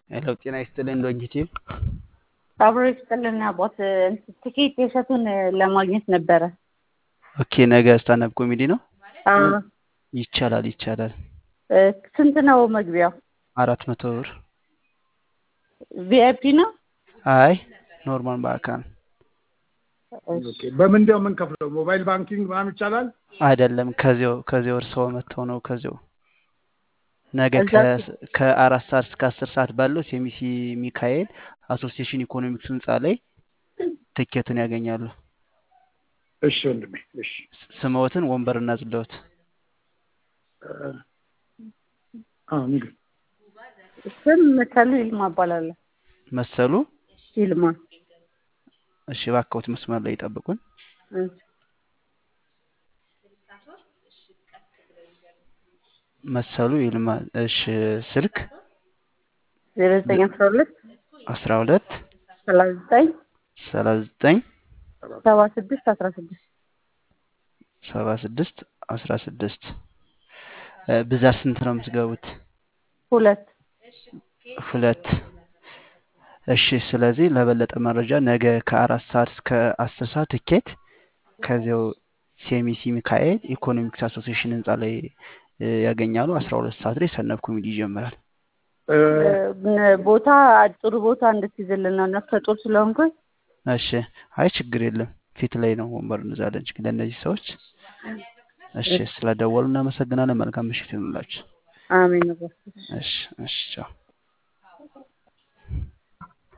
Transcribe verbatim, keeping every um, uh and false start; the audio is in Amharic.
ሄሎ ጤና ይስጥልኝ ሎንጊቲቭ። አብሮ ይስጥልና ቦት ትኬት የሸቱን ለማግኘት ነበረ። ኦኬ ነገ ስታንዳፕ ኮሜዲ ነው። አዎ ይቻላል ይቻላል። እ፣ ስንት ነው መግቢያው? አራት መቶ ብር። ቪአይፒ ነው? አይ ኖርማል በአካል ኦኬ በምንድነው የምንከፍለው? ሞባይል ባንኪንግ ምናምን ይቻላል? አይደለም። ከዚያው ከዚያው እርስዎ መጥተው ነው ከዚያው ነገ እዛ ከ- ከአራት ሰዓት እስከ አስር ሰዓት ባለው ሴሚሲ ሚካኤል አሶሲዬሽን ኢኮኖሚክስ ህንፃ ላይ ትኬቱን ያገኛሉ። እሺ ወንድሜ እሺ። ስ- ስምዎትን ወንበር እናዝልዎት። እ፣ አዎ ንገር። ስም መሰሉ ይልማ እባላለሁ። መሰሉ። ይልማ። እሺ እባክዎት መስመር ላይ ይጠብቁን። እ፣ መሰሉ ይልማ። እሺ ስልክ ዜሮ ዘጠኝ አስራ ሁለት አስራ ሁለት ሰላሳ ዘጠኝ ሰላሳ ዘጠኝ ሰባ ስድስት አስራ ስድስት ሰባ ስድስት አስራ ስድስት ብዛት ስንት ነው የምትገቡት? ሁለት ሁለት። እሺ ስለዚህ ለበለጠ መረጃ ነገ ከአራት ሰዓት እስከ አስር ሰዓት ትኬት ከዚያው ሴሚሲ ሚካኤል ኢኮኖሚክስ አሶሲዬሽን ህንፃ ላይ እ፣ ያገኛሉ። አስራ ሁለት ሰዓት ላይ ሰነፍ ኮሜዲ ይጀምራል። እ፣ እ፣ ቦታ ጥሩ ቦታ እንድትይዝልን ነው። ነፍሰ ጡር ስለሆንኩኝ። እሺ አይ ችግር የለም ፊት ላይ ነው ወንበር እንዛለን ችግር ለእነዚህ ሰዎች። እሺ ስለደወሉ እናመሰግናለን። መልካም ምሽት ይሁንላችሁ። አሜን። እሺ እሺ ቻው።